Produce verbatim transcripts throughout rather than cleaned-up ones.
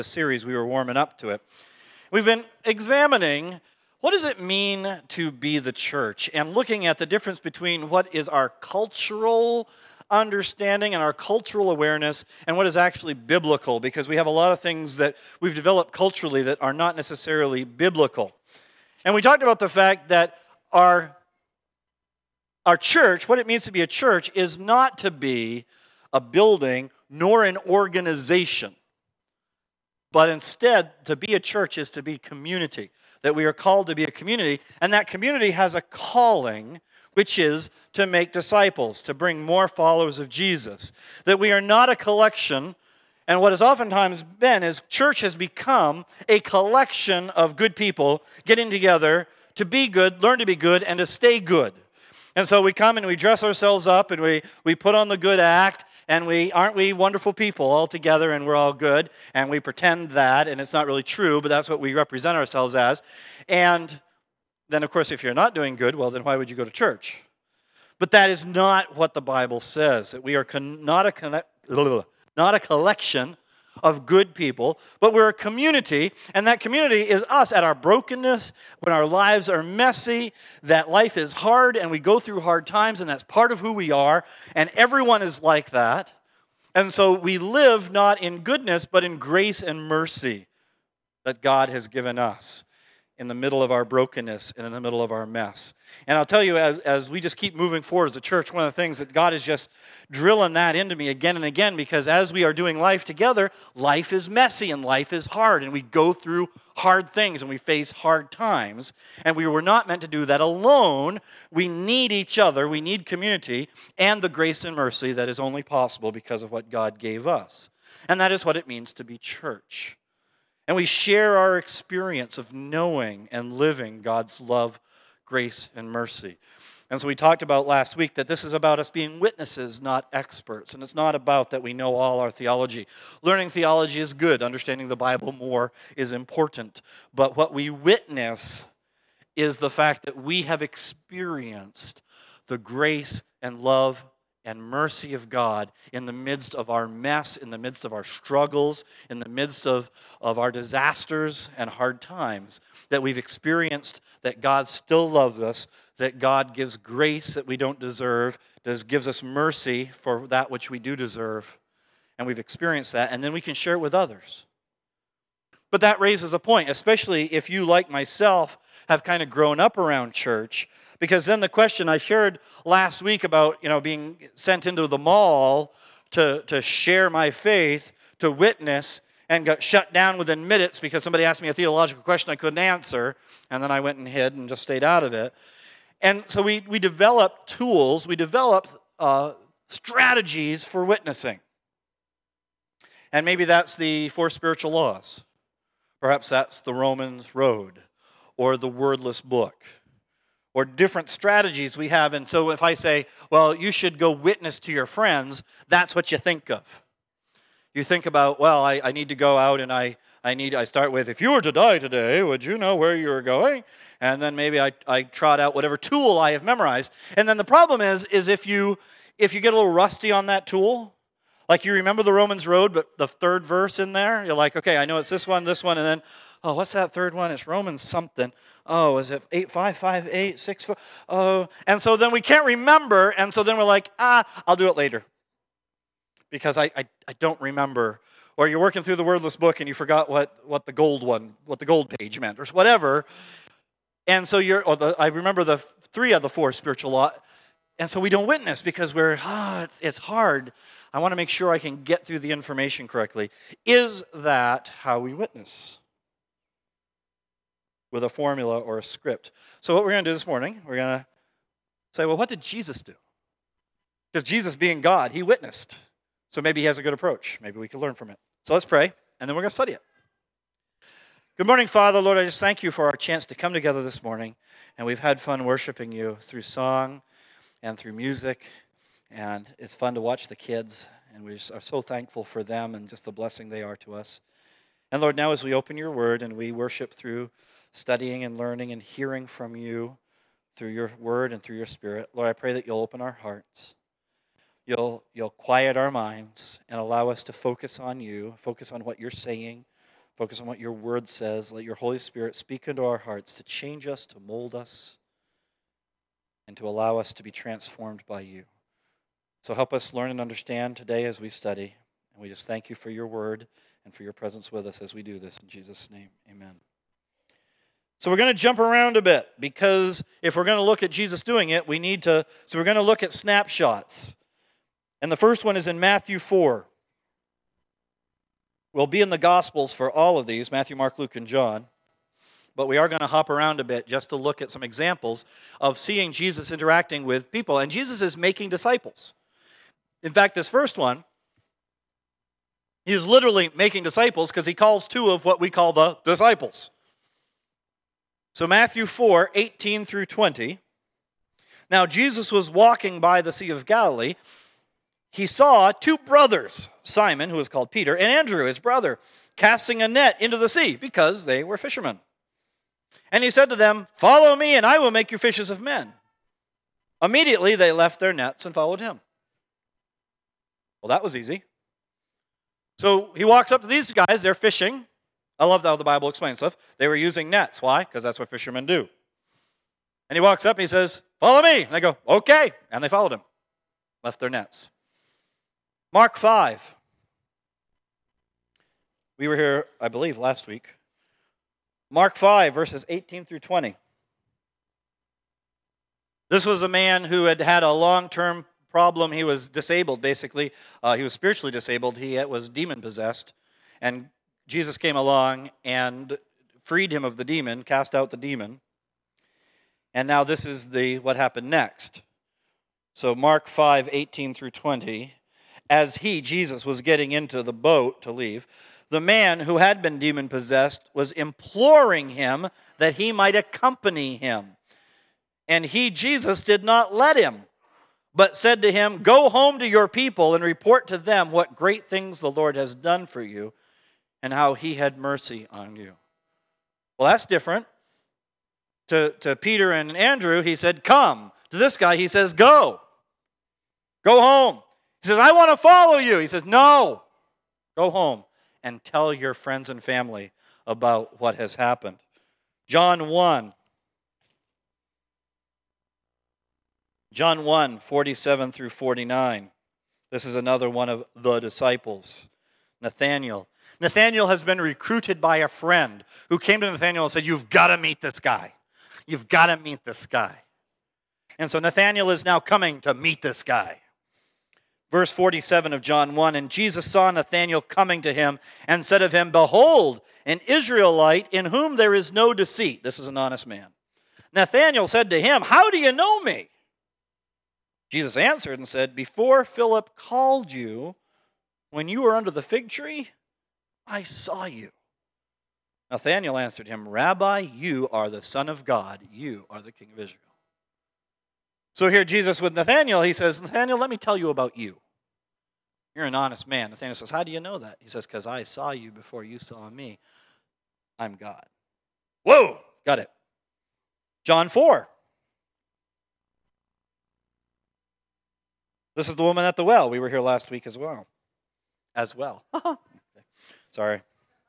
the series. We were warming up to it. We've been examining what does it mean to be the church and looking at the difference between what is our cultural understanding and our cultural awareness and what is actually biblical, because we have a lot of things that we've developed culturally that are not necessarily biblical. And we talked about the fact that our, our church, what it means to be a church, is not to be a building nor an organization. But instead, to be a church is to be community, that we are called to be a community, and that community has a calling, which is to make disciples, to bring more followers of Jesus. That we are not a collection, and what has oftentimes been is church has become a collection of good people getting together to be good, learn to be good, and to stay good. And so we come and we dress ourselves up and we, we put on the good act, and we aren't we wonderful people all together and we're all good, and we pretend that, and it's not really true, but that's what we represent ourselves as. And then, of course, if you're not doing good, well, then why would you go to church? But that is not what the Bible says, that we are con- not, a con- not a collection of good people, but we're a community, and that community is us at our brokenness, when our lives are messy, that life is hard, and we go through hard times, and that's part of who we are, and everyone is like that. And so we live not in goodness, but in grace and mercy that God has given us in the middle of our brokenness and in the middle of our mess. And I'll tell you, as, as we just keep moving forward as a church, one of the things that God is just drilling that into me again and again, because as we are doing life together, life is messy and life is hard, and we go through hard things and we face hard times, and we were not meant to do that alone. We need each other, we need community, and the grace and mercy that is only possible because of what God gave us. And that is what it means to be church. And we share our experience of knowing and living God's love, grace, and mercy. And so we talked about last week that this is about us being witnesses, not experts. And it's not about that we know all our theology. Learning theology is good. Understanding the Bible more is important. But what we witness is the fact that we have experienced the grace and love and mercy of God in the midst of our mess, in the midst of our struggles, in the midst of, of our disasters and hard times, that we've experienced that God still loves us, that God gives grace that we don't deserve, does gives us mercy for that which we do deserve, and we've experienced that, and then we can share it with others. But that raises a point, especially if you, like myself, have kind of grown up around church, because then the question I shared last week about, you know, being sent into the mall to, to share my faith, to witness, and got shut down within minutes because somebody asked me a theological question I couldn't answer, and then I went and hid and just stayed out of it. And so we, we developed tools, we developed uh, strategies for witnessing. And maybe that's the four spiritual laws. Perhaps that's the Romans Road, or the wordless book, or different strategies we have. And so if I say, well, you should go witness to your friends, that's what you think of. You think about, well, I, I need to go out and I, I need, I start with, if you were to die today, would you know where you were going? And then maybe I, I trot out whatever tool I have memorized. And then the problem is, is if you, if you get a little rusty on that tool, like you remember the Romans Road, but the third verse in there, you're like, okay, I know it's this one, this one, and then, oh, what's that third one? It's Romans something. Oh, is it eight five five eight six four? Oh, and so then we can't remember, and so then we're like, ah, I'll do it later because I, I, I don't remember. Or you're working through the wordless book and you forgot what, what the gold one, what the gold page meant, or whatever. And so you're, or the, I remember the three of the four spiritual laws, and so we don't witness because we're, ah, oh, it's, it's hard. I want to make sure I can get through the information correctly. Is that how we witness? With a formula or a script. So what we're going to do this morning, we're going to say, well, what did Jesus do? Because Jesus being God, he witnessed. So maybe he has a good approach. Maybe we can learn from it. So let's pray, and then we're going to study it. Good morning, Father. Lord, I just thank you for our chance to come together this morning. And we've had fun worshiping you through song and through music. And it's fun to watch the kids. And we are so thankful for them and just the blessing they are to us. And Lord, now as we open your word and we worship through studying and learning and hearing from you through your word and through your spirit, Lord, I pray that you'll open our hearts. You'll, you'll quiet our minds and allow us to focus on you, focus on what you're saying, Focus on what your word says. Let your Holy Spirit speak into our hearts to change us, to mold us, and to allow us to be transformed by you. So help us learn and understand today as we study. And we just thank you for your word and for your presence with us as we do this. In Jesus' name, amen. So we're going to jump around a bit, because if we're going to look at Jesus doing it, we need to, so we're going to look at snapshots. And the first one is in Matthew four. We'll be in the Gospels for all of these, Matthew, Mark, Luke, and John. But we are going to hop around a bit just to look at some examples of seeing Jesus interacting with people. And Jesus is making disciples. In fact, this first one, he is literally making disciples because he calls two of what we call the disciples. So Matthew four, eighteen through twenty. Now Jesus was walking by the Sea of Galilee. He saw two brothers, Simon, who was called Peter, and Andrew, his brother, casting a net into the sea because they were fishermen. And he said to them, "Follow me, and I will make you fishers of men." Immediately they left their nets and followed him. Well, that was easy. So he walks up to these guys. They're fishing. I love how the Bible explains stuff. They were using nets. Why? Because that's what fishermen do. And he walks up and he says, "Follow me." And they go, "Okay." And they followed him. Left their nets. Mark five. We were here, I believe, last week. Mark five, verses eighteen through twenty. This was a man who had had a long-term problem. He was disabled, basically. Uh, he was spiritually disabled. He was demon-possessed. And Jesus came along and freed him of the demon, cast out the demon. And now this is the what happened next. So Mark five, eighteen through twenty. As he, Jesus, was getting into the boat to leave, the man who had been demon-possessed was imploring him that he might accompany him. And he, Jesus, did not let him, but said to him, "Go home to your people and report to them what great things the Lord has done for you and how he had mercy on you." Well, that's different. To, to Peter and Andrew, he said, "Come." To this guy, he says, "Go. Go home." He says, "I want to follow you." He says, "No. Go home and tell your friends and family about what has happened." John one. John one, forty-seven through forty-nine. This is another one of the disciples. Nathanael. Nathanael has been recruited by a friend who came to Nathanael and said, "You've got to meet this guy. You've got to meet this guy." And so Nathanael is now coming to meet this guy. Verse forty-seven of John one, "And Jesus saw Nathanael coming to him and said of him, 'Behold, an Israelite in whom there is no deceit.'" This is an honest man. Nathanael said to him, "How do you know me?" Jesus answered and said, "Before Philip called you, when you were under the fig tree, I saw you." Nathanael answered him, "Rabbi, you are the Son of God. You are the King of Israel." So here Jesus with Nathanael, he says, "Nathanael, let me tell you about you. You're an honest man." Nathanael says, "How do you know that?" He says, "Because I saw you before you saw me. I'm God." Whoa, got it. John four. This is the woman at the well. We were here last week as well. As well. Okay. Sorry.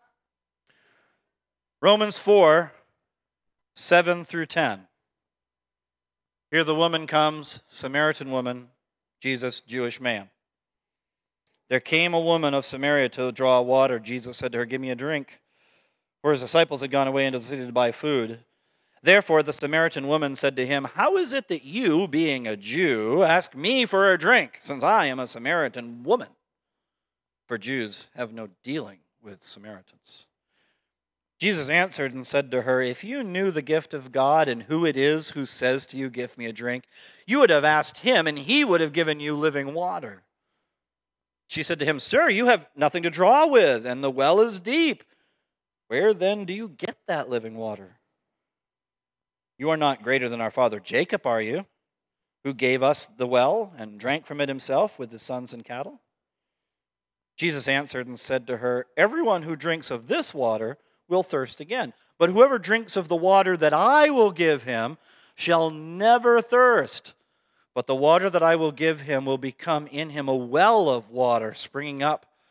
Romans four, seven through ten. Here the woman comes, Samaritan woman, Jesus, Jewish man. "There came a woman of Samaria to draw water. Jesus said to her, 'Give me a drink.' For his disciples had gone away into the city to buy food. Therefore the Samaritan woman said to him, 'How is it that you, being a Jew, ask me for a drink, since I am a Samaritan woman?' For Jews have no dealing with Samaritans." Jesus answered and said to her, "If you knew the gift of God and who it is who says to you, 'Give me a drink,' you would have asked him, and he would have given you living water." She said to him, "Sir, you have nothing to draw with, and the well is deep. Where then do you get that living water? You are not greater than our father Jacob, are you, who gave us the well and drank from it himself with his sons and cattle?" Jesus answered and said to her, "Everyone who drinks of this water will thirst again. But whoever drinks of the water that I will give him shall never thirst. But the water that I will give him will become in him a well of water springing up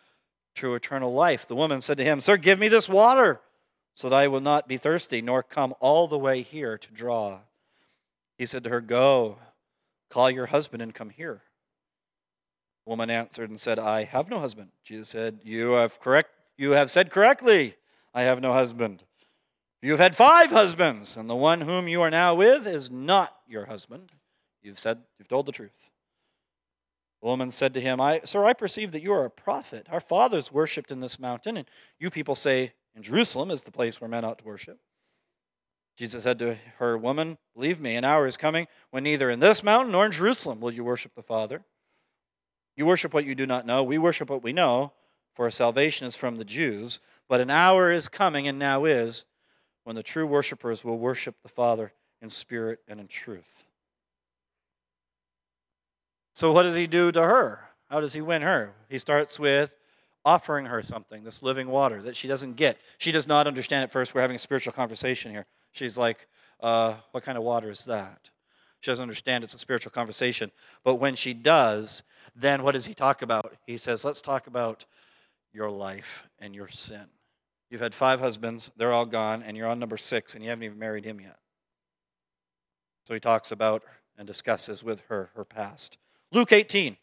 true eternal life. The woman said to him, Sir, give me this water, so that I will not be thirsty, nor come all the way here to draw. He said to her, Go, call your husband and come here. The woman answered and said, I have no husband. Jesus said, You have correct. You have said correctly, I have no husband. You have had five husbands, and the one whom you are now with is not your husband. You've said, you've told the truth. The woman said to him, I, Sir, I perceive that you are a prophet. Our fathers worshipped in this mountain, and you people say in Jerusalem is the place where men ought to worship. Jesus said to her, Woman, believe me, an hour is coming when neither in this mountain nor in Jerusalem will you worship the Father. You worship what you do not know. We worship what we know, for our salvation is from the Jews. But an hour is coming, and now is, when the true worshipers will worship the Father in spirit and in truth. So what does he do to her? How does he win her? He starts with offering her something, this living water that she doesn't get. She does not understand at first. We're having a spiritual conversation here. She's like, uh, what kind of water is that? She doesn't understand it's a spiritual conversation. But when she does, then what does he talk about? He says, let's talk about your life and your sin. You've had five husbands, they're all gone, and you're on number six, and you haven't even married him yet. So he talks about and discusses with her her past. Luke eighteen.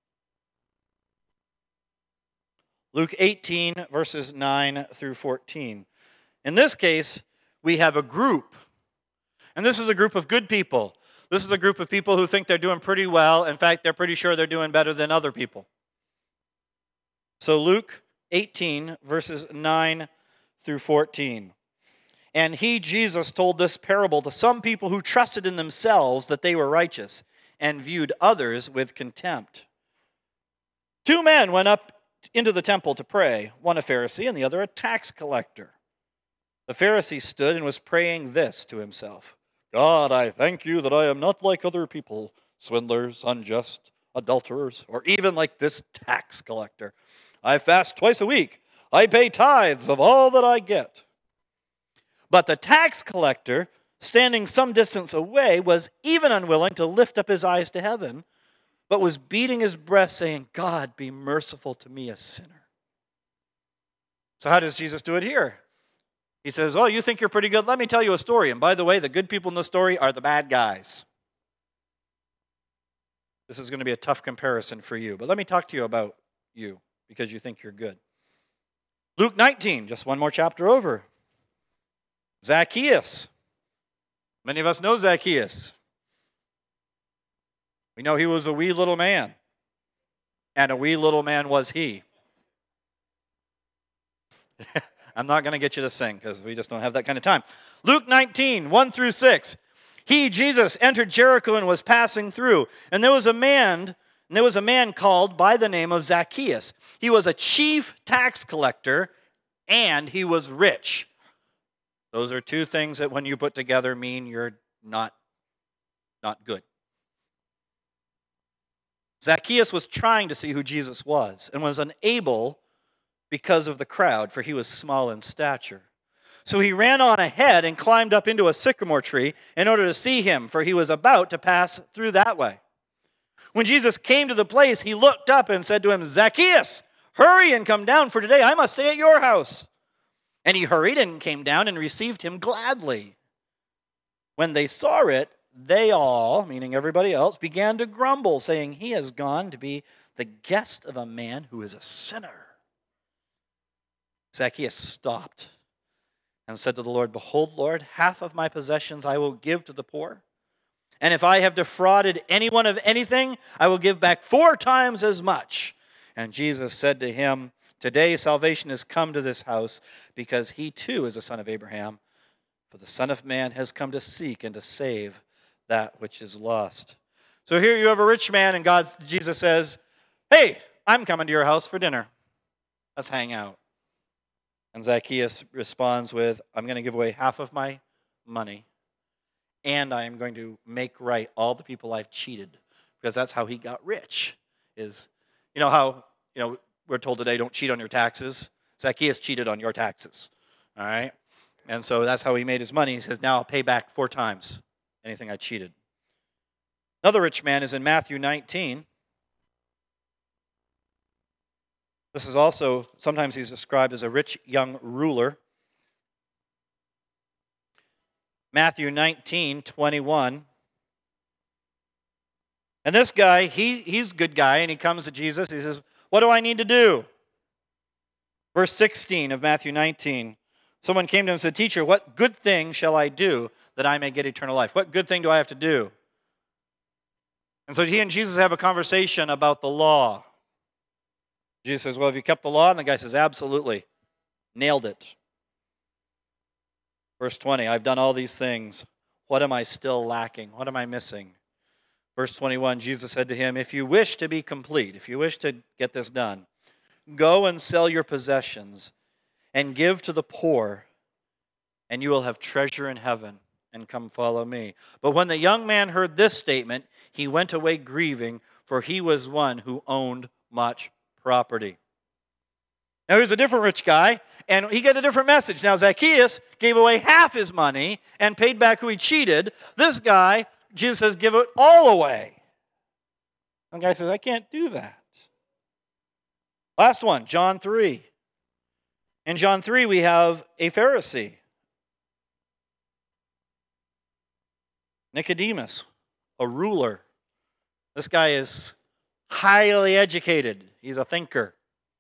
Luke eighteen, verses nine through fourteen. In this case, we have a group. And this is a group of good people. This is a group of people who think they're doing pretty well. In fact, they're pretty sure they're doing better than other people. So Luke eighteen, verses nine through fourteen. And he, Jesus, told this parable to some people who trusted in themselves that they were righteous and viewed others with contempt. Two men went up into the temple to pray, one a Pharisee and the other a tax collector. The Pharisee stood and was praying this to himself: God, I thank you that I am not like other people, swindlers, unjust, adulterers, or even like this tax collector. I fast twice a week. I pay tithes of all that I get. But the tax collector, standing some distance away, was even unwilling to lift up his eyes to heaven, but was beating his breast, saying, God, be merciful to me, a sinner. So how does Jesus do it here? He says, oh, you think you're pretty good? Let me tell you a story. And by the way, the good people in the story are the bad guys. This is going to be a tough comparison for you. But let me talk to you about you, because you think you're good. Luke nineteen, just one more chapter over. Zacchaeus. Many of us know Zacchaeus. We know he was a wee little man. And a wee little man was he. I'm not going to get you to sing because we just don't have that kind of time. Luke nineteen, one through six. He, Jesus, entered Jericho and was passing through. And there was a man, and there was a man called by the name of Zacchaeus. He was a chief tax collector, and he was rich. Those are two things that when you put together mean you're not, not good. Zacchaeus was trying to see who Jesus was and was unable because of the crowd, for he was small in stature. So he ran on ahead and climbed up into a sycamore tree in order to see him, for he was about to pass through that way. When Jesus came to the place, he looked up and said to him, Zacchaeus, hurry and come down, for today I must stay at your house. And he hurried and came down and received him gladly. When they saw it, they all, meaning everybody else, began to grumble, saying, he has gone to be the guest of a man who is a sinner. Zacchaeus stopped and said to the Lord, behold, Lord, half of my possessions I will give to the poor. And if I have defrauded anyone of anything, I will give back four times as much. And Jesus said to him, today salvation has come to this house, because he too is a son of Abraham. For the Son of Man has come to seek and to save that which is lost. So here you have a rich man, and God, Jesus says, hey, I'm coming to your house for dinner. Let's hang out. And Zacchaeus responds with, I'm going to give away half of my money, and I am going to make right all the people I've cheated, because that's how he got rich. Is, you know how, you know, we're told today, don't cheat on your taxes. Zacchaeus cheated on your taxes, all right? And so that's how he made his money. He says, now I'll pay back four times anything I cheated. Another rich man is in Matthew nineteen. This is also, sometimes he's described as a rich young ruler. Matthew nineteen, twenty-one. And this guy, he, he's a good guy, and he comes to Jesus. He says, what do I need to do? Verse sixteen of Matthew nineteen. Someone came to him and said, Teacher, what good thing shall I do that I may get eternal life? What good thing do I have to do? And so he and Jesus have a conversation about the law. Jesus says, well, have you kept the law? And the guy says, absolutely. Nailed it. Verse twenty, I've done all these things. What am I still lacking? What am I missing? Verse twenty-one, Jesus said to him, if you wish to be complete, if you wish to get this done, go and sell your possessions and give to the poor, and you will have treasure in heaven, and come follow me. But when the young man heard this statement, he went away grieving, for he was one who owned much property. Now here's a different rich guy, and he got a different message. Now Zacchaeus gave away half his money and paid back who he cheated. This guy, Jesus says, give it all away. And the guy says, I can't do that. Last one, John three. In John three, we have a Pharisee, Nicodemus, a ruler. This guy is highly educated. He's a thinker.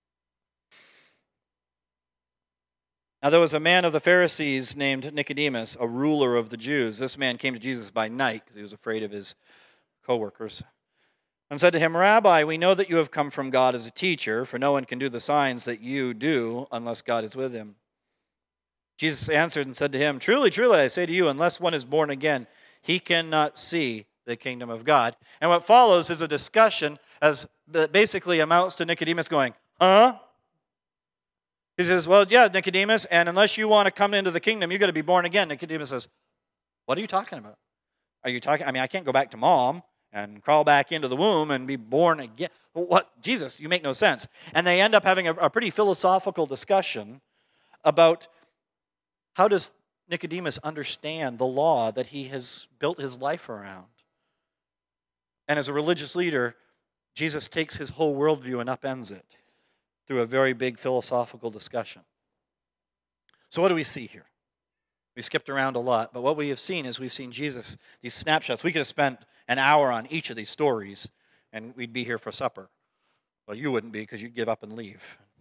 Now there was a man of the Pharisees named Nicodemus, a ruler of the Jews. This man came to Jesus by night because he was afraid of his co-workers, and said to him, Rabbi, we know that you have come from God as a teacher, for no one can do the signs that you do unless God is with him. Jesus answered and said to him, Truly, truly, I say to you, unless one is born again, he cannot see the kingdom of God. And what follows is a discussion as that basically amounts to Nicodemus going, huh? He says, well, yeah, Nicodemus, and unless you want to come into the kingdom, you've got to be born again. Nicodemus says, what are you talking about? Are you talking, I mean, I can't go back to mom and crawl back into the womb and be born again. What? Jesus, you make no sense. And they end up having a, a pretty philosophical discussion about how does Nicodemus understand the law that he has built his life around. And as a religious leader, Jesus takes his whole worldview and upends it through a very big philosophical discussion. So what do we see here? We skipped around a lot, but what we have seen is we've seen Jesus, these snapshots. We could have spent an hour on each of these stories, and we'd be here for supper. Well, you wouldn't be because you'd give up and leave.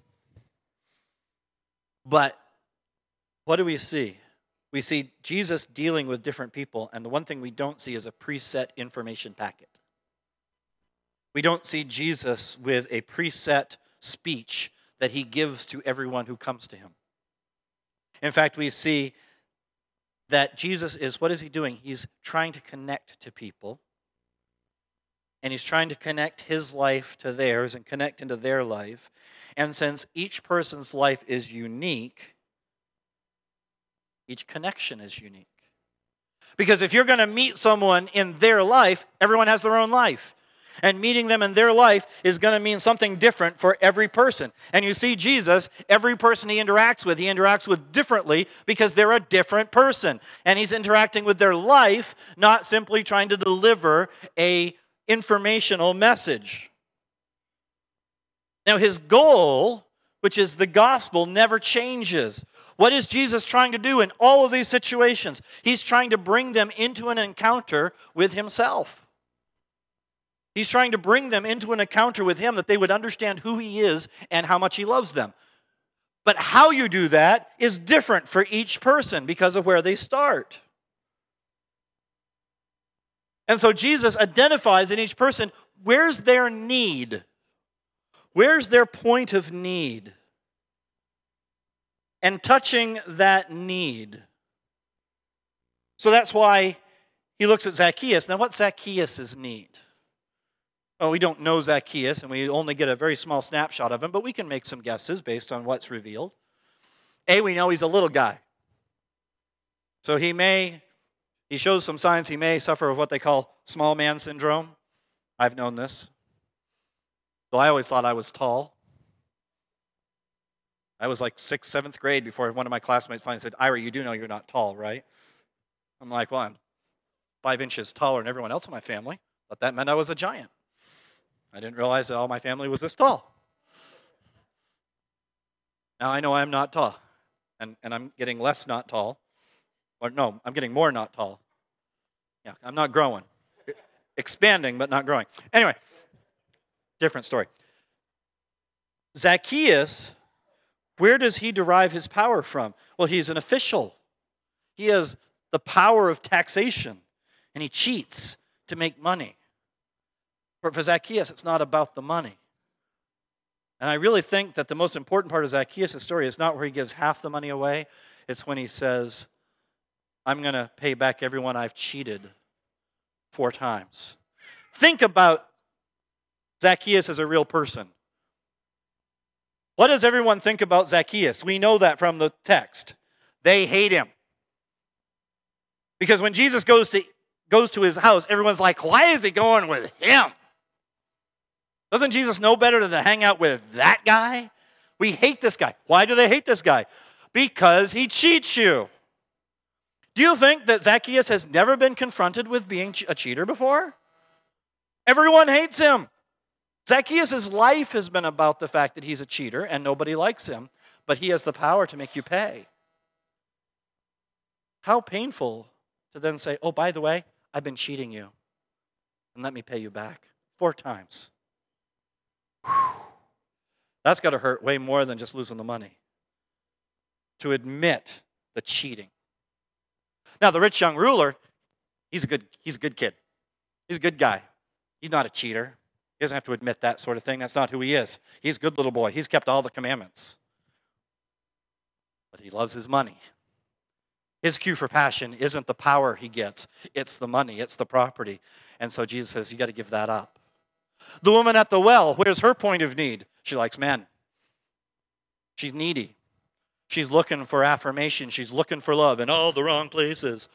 But what do we see? We see Jesus dealing with different people, and the one thing we don't see is a preset information packet. We don't see Jesus with a preset speech that he gives to everyone who comes to him. In fact, we see that Jesus is, what is he doing? He's trying to connect to people, and he's trying to connect his life to theirs and connect into their life. And since each person's life is unique, each connection is unique. Because if you're going to meet someone in their life, everyone has their own life. And meeting them in their life is going to mean something different for every person. And you see Jesus, every person he interacts with, he interacts with differently because they're a different person. And he's interacting with their life, not simply trying to deliver a informational message. Now his goal, which is the gospel, never changes. What is Jesus trying to do in all of these situations? He's trying to bring them into an encounter with himself. He's trying to bring them into an encounter with him that they would understand who he is and how much he loves them. But how you do that is different for each person because of where they start. And so Jesus identifies in each person, where's their need? Where's their point of need? And touching that need. So that's why he looks at Zacchaeus. Now, what's Zacchaeus' need? Well, we don't know Zacchaeus, and we only get a very small snapshot of him, but we can make some guesses based on what's revealed. A, we know he's a little guy. So he may, he shows some signs he may suffer of what they call small man syndrome. I've known this. So I always thought I was tall. I was like sixth, seventh grade before one of my classmates finally said, Ira, you do know you're not tall, right? I'm like, well, I'm five inches taller than everyone else in my family. But that meant I was a giant. I didn't realize that all my family was this tall. Now, I know I'm not tall, and, and I'm getting less not tall. Or no, I'm getting more not tall. Yeah, I'm not growing. Expanding, but not growing. Anyway, different story. Zacchaeus, where does he derive his power from? Well, he's an official. He has the power of taxation, and he cheats to make money. But for Zacchaeus, it's not about the money. And I really think that the most important part of Zacchaeus' story is not where he gives half the money away. It's when he says, I'm going to pay back everyone I've cheated four times. Think about Zacchaeus as a real person. What does everyone think about Zacchaeus? We know that from the text. They hate him. Because when Jesus goes to, goes to his house, everyone's like, why is he going with him? Doesn't Jesus know better than to hang out with that guy? We hate this guy. Why do they hate this guy? Because he cheats you. Do you think that Zacchaeus has never been confronted with being a cheater before? Everyone hates him. Zacchaeus' life has been about the fact that he's a cheater and nobody likes him, but he has the power to make you pay. How painful to then say, oh, by the way, I've been cheating you, and let me pay you back four times. That's got to hurt way more than just losing the money. To admit the cheating. Now, the rich young ruler, he's a good, he's a good kid. He's a good guy. He's not a cheater. He doesn't have to admit that sort of thing. That's not who he is. He's a good little boy. He's kept all the commandments. But he loves his money. His cue for passion isn't the power he gets. It's the money. It's the property. And so Jesus says, you got to give that up. The woman at the well, where's her point of need? She likes men. She's needy. She's looking for affirmation. She's looking for love in all the wrong places.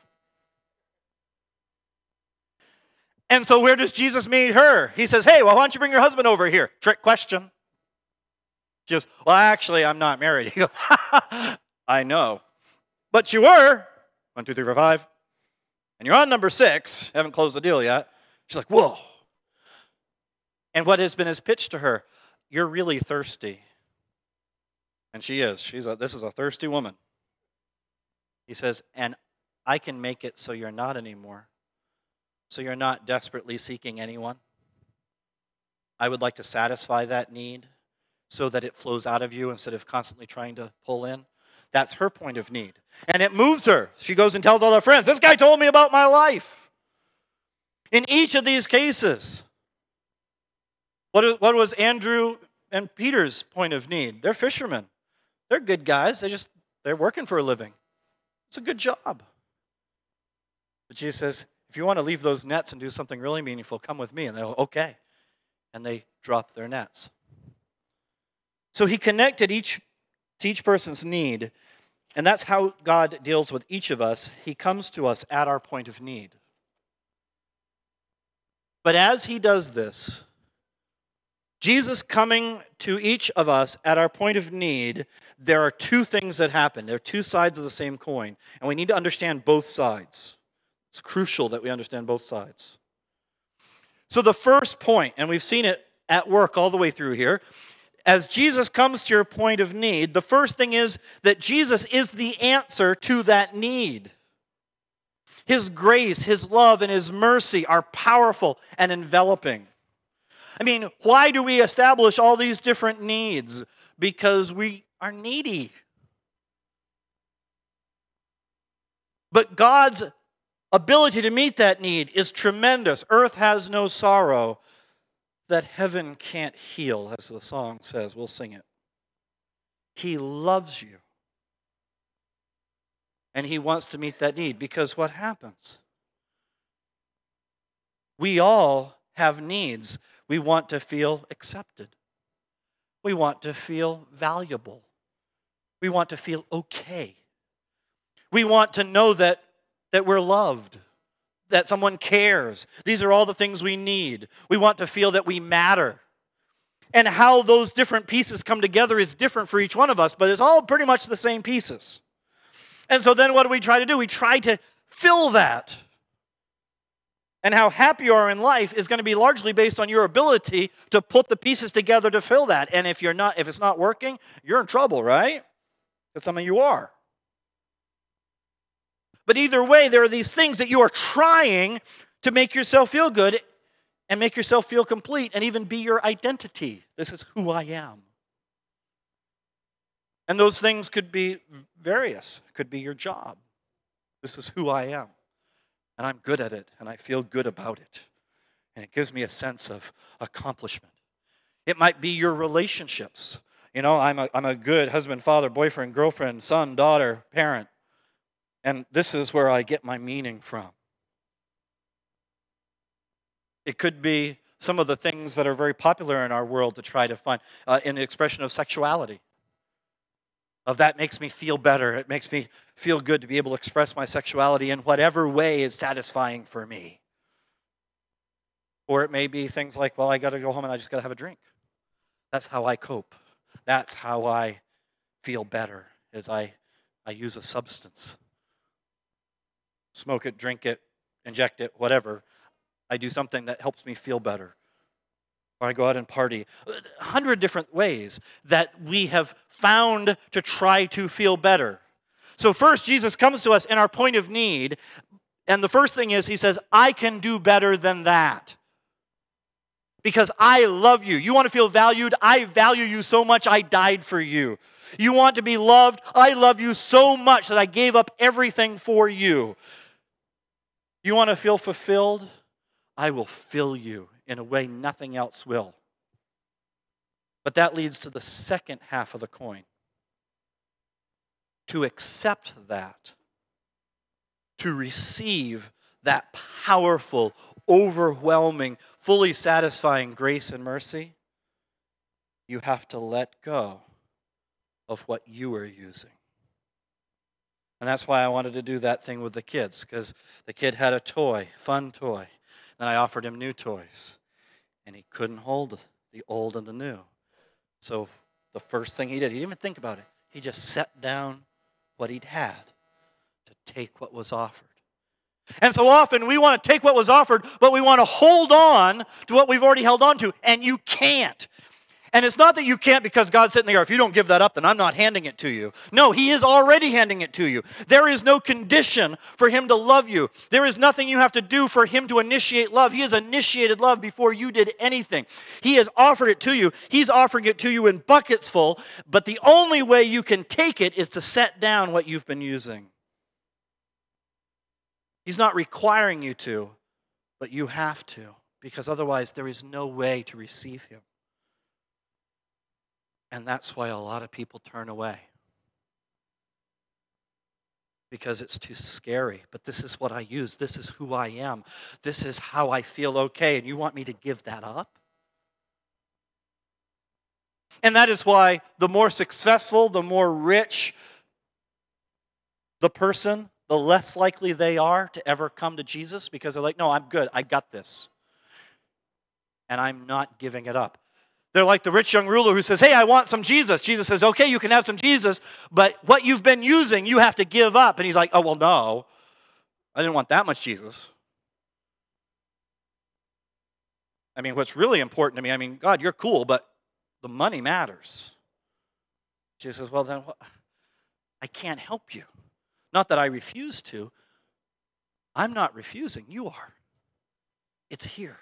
And so where does Jesus meet her? He says, hey, well, why don't you bring your husband over here? Trick question. She goes, well, actually, I'm not married. He goes, I know. But you were. One, two, three, four, five. And you're on number six. Haven't closed the deal yet. She's like, whoa. And what has been his pitch to her? You're really thirsty. And she is. She's a, this is a thirsty woman. He says, and I can make it so you're not anymore. So you're not desperately seeking anyone. I would like to satisfy that need so that it flows out of you instead of constantly trying to pull in. That's her point of need. And it moves her. She goes and tells all her friends, this guy told me about my life. In each of these cases, what, what was Andrew and Peter's point of need? They're fishermen. They're good guys. They just, they're working for a living. It's a good job. But Jesus says, if you want to leave those nets and do something really meaningful, come with me. And they'll, okay. And they drop their nets. So he connected each to each person's need. And that's how God deals with each of us. He comes to us at our point of need. But as he does this, Jesus coming to each of us at our point of need, there are two things that happen. There are two sides of the same coin, and we need to understand both sides. It's crucial that we understand both sides. So the first point, and we've seen it at work all the way through here, as Jesus comes to your point of need, the first thing is that Jesus is the answer to that need. His grace, His love, and His mercy are powerful and enveloping. I mean, why do we establish all these different needs? Because we are needy. But God's ability to meet that need is tremendous. Earth has no sorrow that heaven can't heal, as the song says. We'll sing it. He loves you. And He wants to meet that need, because what happens? We all have needs. We want to feel accepted. We want to feel valuable. We want to feel okay. We want to know that, that we're loved, that someone cares. These are all the things we need. We want to feel that we matter. And how those different pieces come together is different for each one of us, but it's all pretty much the same pieces. And so then what do we try to do? We try to fill that. And how happy you are in life is going to be largely based on your ability to put the pieces together to fill that. And if you're not, if it's not working, you're in trouble, right? Because some of you are. But either way, there are these things that you are trying to make yourself feel good and make yourself feel complete and even be your identity. This is who I am. And those things could be various. It could be your job. This is who I am. And I'm good at it, and I feel good about it. And it gives me a sense of accomplishment. It might be your relationships. You know, I'm a, I'm a good husband, father, boyfriend, girlfriend, son, daughter, parent. And this is where I get my meaning from. It could be some of the things that are very popular in our world to try to find uh, in the expression of sexuality. Of that makes me feel better. It makes me feel good to be able to express my sexuality in whatever way is satisfying for me. Or it may be things like, well, I got to go home and I just got to have a drink. That's how I cope. That's how I feel better, is I, I use a substance. Smoke it, drink it, inject it, whatever. I do something that helps me feel better. Or I go out and party. A hundred different ways that we have found to try to feel better. So first, Jesus comes to us in our point of need. And the first thing is, he says, I can do better than that. Because I love you. You want to feel valued? I value you so much, I died for you. You want to be loved? I love you so much that I gave up everything for you. You want to feel fulfilled? I will fill you in a way nothing else will. But that leads to the second half of the coin. To accept that, to receive that powerful, overwhelming, fully satisfying grace and mercy, you have to let go of what you are using. And that's why I wanted to do that thing with the kids, because the kid had a toy, fun toy. And I offered him new toys. And he couldn't hold the old and the new. So the first thing he did, he didn't even think about it. He just set down what he'd had to take what was offered. And so often we want to take what was offered, but we want to hold on to what we've already held on to. And you can't. And it's not that you can't because God's sitting there, if you don't give that up, then I'm not handing it to you. No, he is already handing it to you. There is no condition for him to love you. There is nothing you have to do for him to initiate love. He has initiated love before you did anything. He has offered it to you. He's offering it to you in buckets full, but the only way you can take it is to set down what you've been using. He's not requiring you to, but you have to, because otherwise there is no way to receive him. And that's why a lot of people turn away. Because it's too scary. But this is what I use. This is who I am. This is how I feel okay. And you want me to give that up? And that is why the more successful, the more rich the person, the less likely they are to ever come to Jesus. Because they're like, no, I'm good. I got this. And I'm not giving it up. They're like the rich young ruler who says, hey, I want some Jesus. Jesus says, okay, you can have some Jesus, but what you've been using, you have to give up. And he's like, oh, well, no. I didn't want that much Jesus. I mean, what's really important to me, I mean, God, you're cool, but the money matters. Jesus says, well, then what? I can't help you. Not that I refuse to. I'm not refusing. You are. It's here.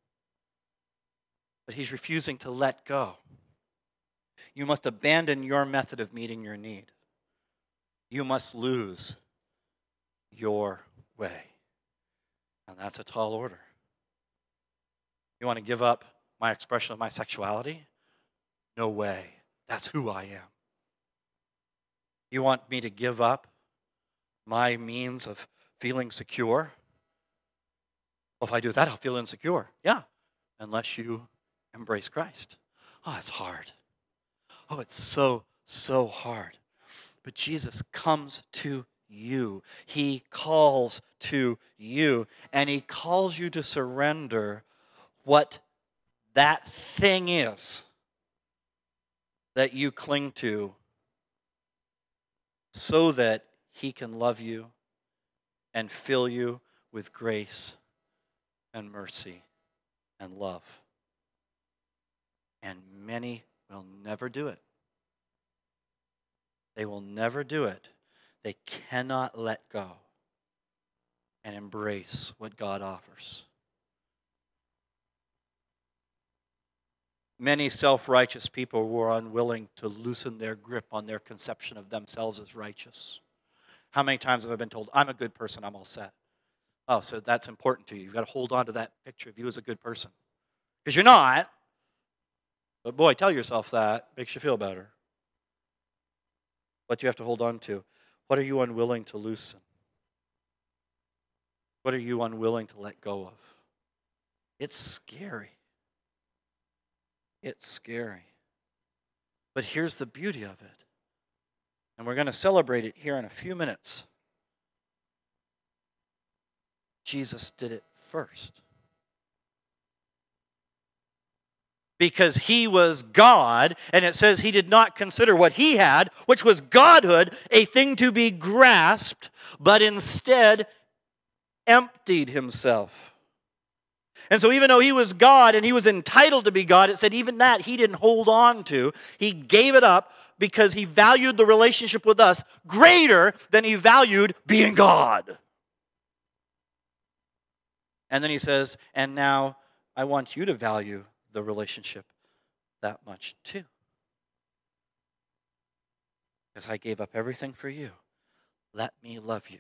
But he's refusing to let go. You must abandon your method of meeting your need. You must lose your way. And that's a tall order. You want to give up my expression of my sexuality? No way. That's who I am. You want me to give up my means of feeling secure? Well, if I do that, I'll feel insecure. Yeah, unless you embrace Christ. Oh, it's hard. Oh, it's so, so hard. But Jesus comes to you. He calls to you. And he calls you to surrender what that thing is that you cling to so that he can love you and fill you with grace and mercy and love. And many will never do it. They will never do it. They cannot let go and embrace what God offers. Many self-righteous people were unwilling to loosen their grip on their conception of themselves as righteous. How many times have I been told, I'm a good person, I'm all set? Oh, so that's important to you. You've got to hold on to that picture of you as a good person. Because you're not. But boy, tell yourself that. Makes you feel better. What you have to hold on to. What are you unwilling to loosen? What are you unwilling to let go of? It's scary. It's scary. But here's the beauty of it. And we're going to celebrate it here in a few minutes. Jesus did it first. Because he was God, and it says he did not consider what he had, which was godhood, a thing to be grasped, but instead emptied himself. And so even though he was God and he was entitled to be God, it said even that he didn't hold on to. He gave it up because he valued the relationship with us greater than he valued being God. And then he says, and now I want you to value the relationship that much too. Because I gave up everything for you. Let me love you.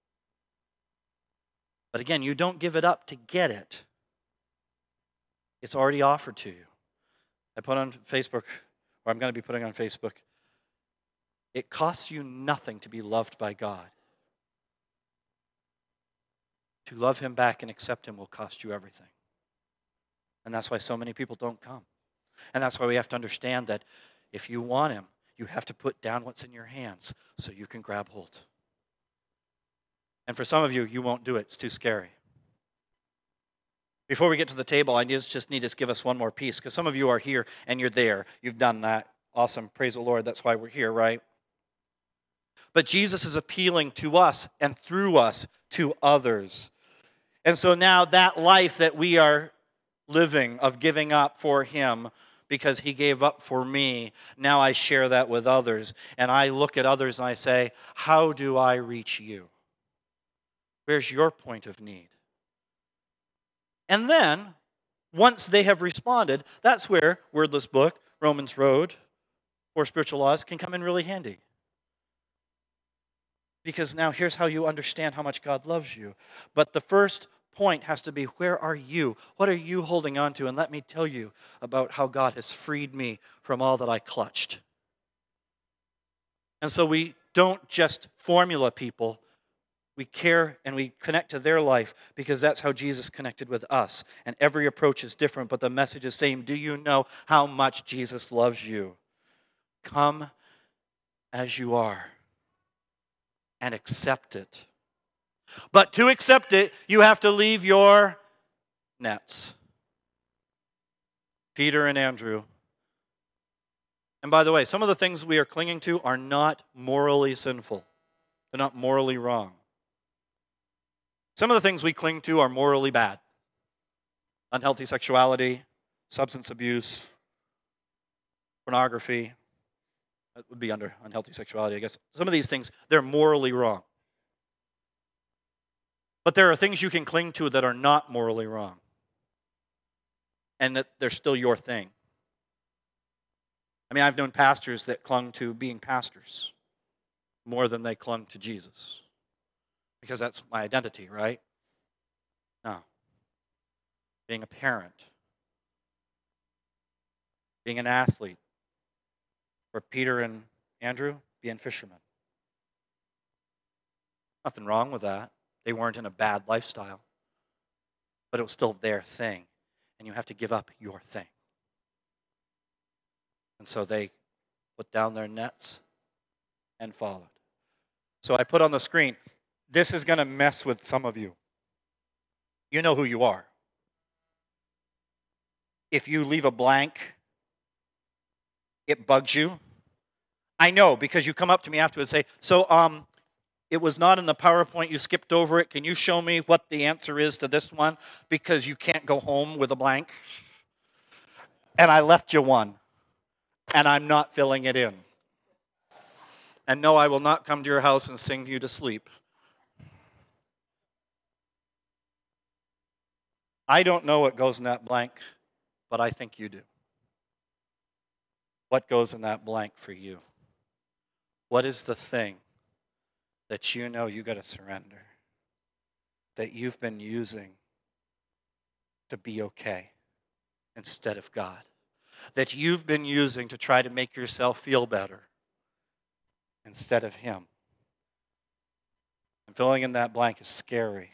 But again, you don't give it up to get it. It's already offered to you. I put on Facebook, or I'm going to be putting on Facebook, it costs you nothing to be loved by God. To love him back and accept him will cost you everything. And that's why so many people don't come. And that's why we have to understand that if you want him, you have to put down what's in your hands so you can grab hold. And for some of you, you won't do it. It's too scary. Before we get to the table, I just need to give us one more piece, because some of you are here and you're there. You've done that. Awesome. Praise the Lord. That's why we're here, right? But Jesus is appealing to us and through us to others. And so now that life that we are living of giving up for him because he gave up for me, now I share that with others. And I look at others and I say, how do I reach you? Where's your point of need? And then, once they have responded, that's where Wordless Book, Romans Road, or Spiritual Laws can come in really handy. Because now here's how you understand how much God loves you. But the first point has to be, where are you? What are you holding on to? And let me tell you about how God has freed me from all that I clutched. And so we don't just formula people. We care and we connect to their life because that's how Jesus connected with us. And every approach is different, but the message is the same. Do you know how much Jesus loves you? Come as you are and accept it. But to accept it, you have to leave your nets. Peter and Andrew. And by the way, some of the things we are clinging to are not morally sinful. They're not morally wrong. Some of the things we cling to are morally bad. Unhealthy sexuality, substance abuse, pornography. That would be under unhealthy sexuality, I guess. Some of these things, they're morally wrong. But there are things you can cling to that are not morally wrong. And that they're still your thing. I mean, I've known pastors that clung to being pastors more than they clung to Jesus. Because that's my identity, right? No. Being a parent. Being an athlete. For Peter and Andrew, being fishermen. Nothing wrong with that. They weren't in a bad lifestyle. But it was still their thing. And you have to give up your thing. And so they put down their nets and followed. So I put on the screen, this is going to mess with some of you. You know who you are. If you leave a blank, it bugs you. I know, because you come up to me afterwards and say, so um, it was not in the PowerPoint, you skipped over it. Can you show me what the answer is to this one? Because you can't go home with a blank. And I left you one, and I'm not filling it in. And no, I will not come to your house and sing you to sleep. I don't know what goes in that blank, but I think you do. What goes in that blank for you? What is the thing that you know you got to surrender, that you've been using to be okay instead of God, that you've been using to try to make yourself feel better instead of Him? And filling in that blank is scary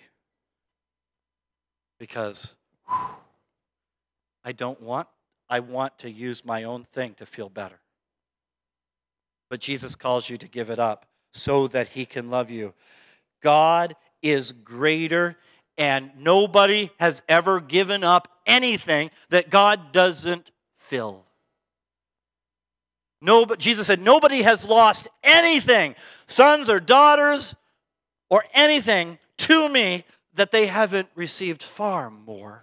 because whew, I don't want, I want to use my own thing to feel better. But Jesus calls you to give it up so that He can love you. God is greater, and nobody has ever given up anything that God doesn't fill. No, but Jesus said, nobody has lost anything, sons or daughters or anything, to me that they haven't received far more.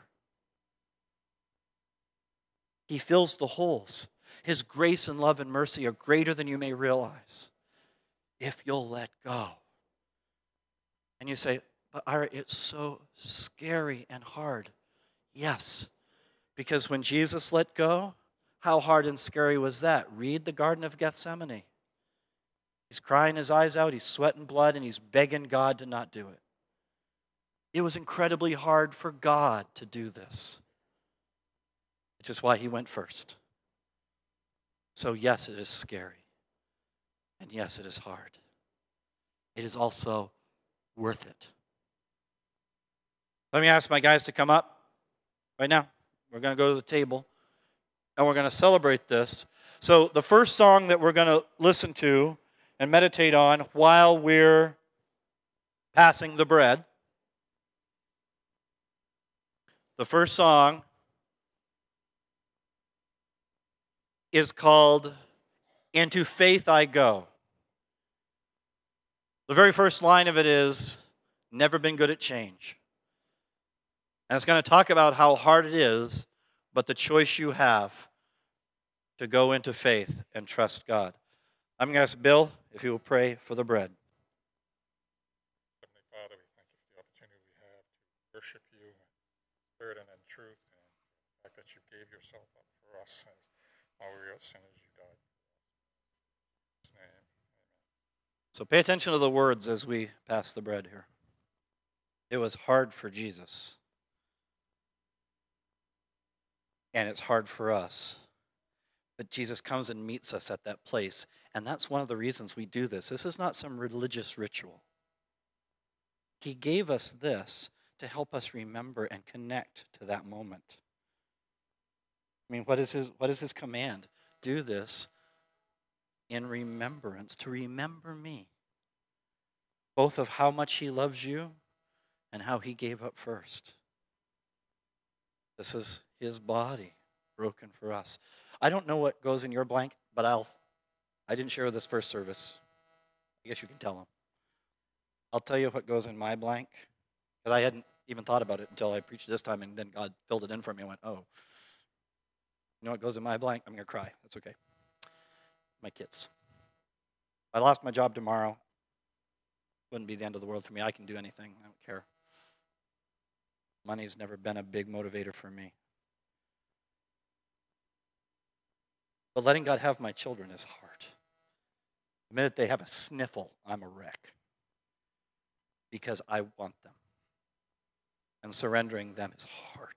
He fills the holes. His grace and love and mercy are greater than you may realize if you'll let go. And you say, but Ira, it's so scary and hard. Yes, because when Jesus let go, how hard and scary was that? Read the Garden of Gethsemane. He's crying his eyes out, he's sweating blood, and he's begging God to not do it. It was incredibly hard for God to do this, which is why He went first. So yes, it is scary. And yes, it is hard. It is also worth it. Let me ask my guys to come up right now. We're going to go to the table, and we're going to celebrate this. So the first song that we're going to listen to and meditate on while we're passing the bread, the first song is called Into Faith I Go. The very first line of it is, never been good at change. And it's going to talk about how hard it is, but the choice you have to go into faith and trust God. I'm going to ask Bill if he will pray for the bread. Heavenly Father, we thank you for the opportunity we have to worship you in spirit and in truth, and the fact that you gave yourself up for us and while we were sinners, you died. In His name, amen. So pay attention to the words as we pass the bread here. It was hard for Jesus. And it's hard for us. But Jesus comes and meets us at that place. And that's one of the reasons we do this. This is not some religious ritual. He gave us this to help us remember and connect to that moment. I mean, what is his, what is his command? Do this in remembrance, to remember me. Both of how much He loves you and how He gave up first. This is His body broken for us. I don't know what goes in your blank, but I'll, I didn't share this first service. I guess you can tell them. I'll tell you what goes in my blank, because I hadn't even thought about it until I preached this time, and then God filled it in for me. I went, oh, you know what goes in my blank? I'm going to cry. That's okay. My kids. If I lost my job tomorrow, wouldn't be the end of the world for me. I can do anything. I don't care. Money's never been a big motivator for me. But letting God have my children is hard. The minute they have a sniffle, I'm a wreck. Because I want them. And surrendering them is hard.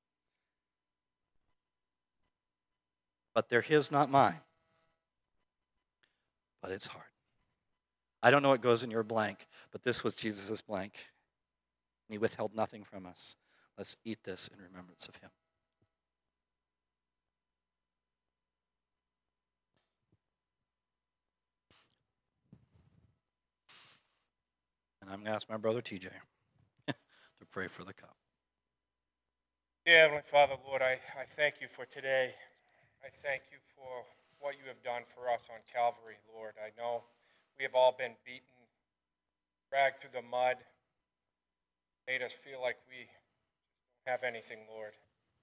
But they're His, not mine. But it's hard. I don't know what goes in your blank, but this was Jesus' blank. And He withheld nothing from us. Let's eat this in remembrance of Him. And I'm going to ask my brother T J to pray for the cup. Dear Heavenly Father, Lord, I, I thank you for today. I thank you for what you have done for us on Calvary, Lord. I know we have all been beaten dragged through the mud, made us feel like we don't have anything, Lord.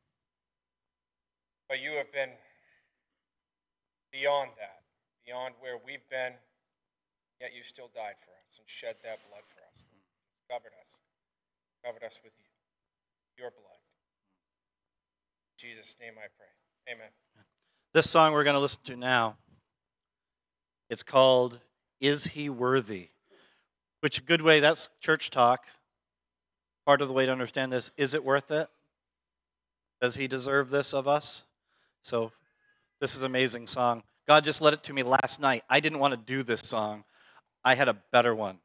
But you have been beyond that, beyond where we've been, yet you still died for us and shed that blood for us. Covered us. Covered us with your blood. In Jesus' name I pray. Amen. This song we're going to listen to now, it's called Is He Worthy? Which a good way, that's church talk. Part of the way to understand this, is it worth it? Does He deserve this of us? So this is an amazing song. God just led it to me last night. I didn't want to do this song. I had a better one.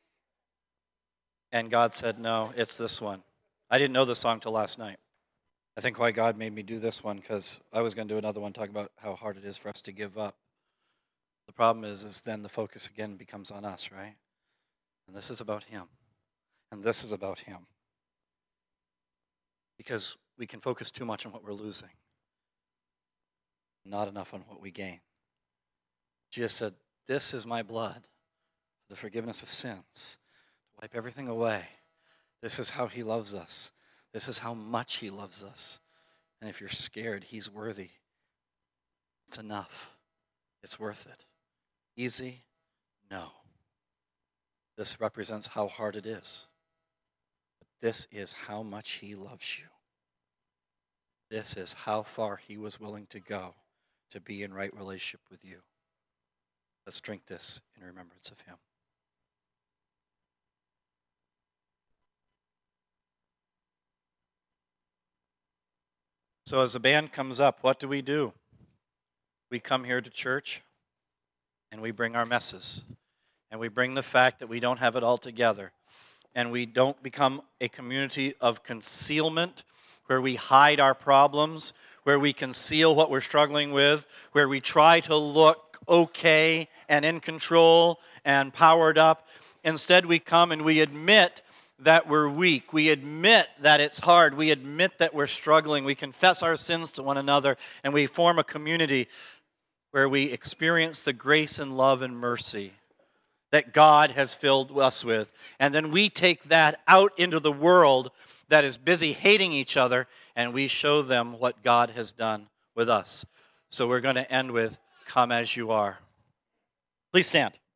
And God said, no, it's this one. I didn't know this song till last night. I think why God made me do this one, because I was going to do another one, talk about how hard it is for us to give up. The problem is, is then the focus again becomes on us, right? And this is about Him. And this is about Him. Because we can focus too much on what we're losing, not enough on what we gain. Jesus said, this is my blood, the forgiveness of sins. Wipe everything away. This is how He loves us. This is how much He loves us. And if you're scared, He's worthy. It's enough. It's worth it. Easy? No. This represents how hard it is. But this is how much He loves you. This is how far He was willing to go to be in right relationship with you. Let's drink this in remembrance of Him. So as the band comes up, what do we do? We come here to church, and we bring our messes. And we bring the fact that we don't have it all together. And we don't become a community of concealment, where we hide our problems, where we conceal what we're struggling with, where we try to look okay and in control and powered up. Instead, we come and we admit that we're weak. We admit that it's hard. We admit that we're struggling. We confess our sins to one another, and we form a community where we experience the grace and love and mercy that God has filled us with. And then we take that out into the world that is busy hating each other, and we show them what God has done with us. So we're going to end with, come as you are. Please stand.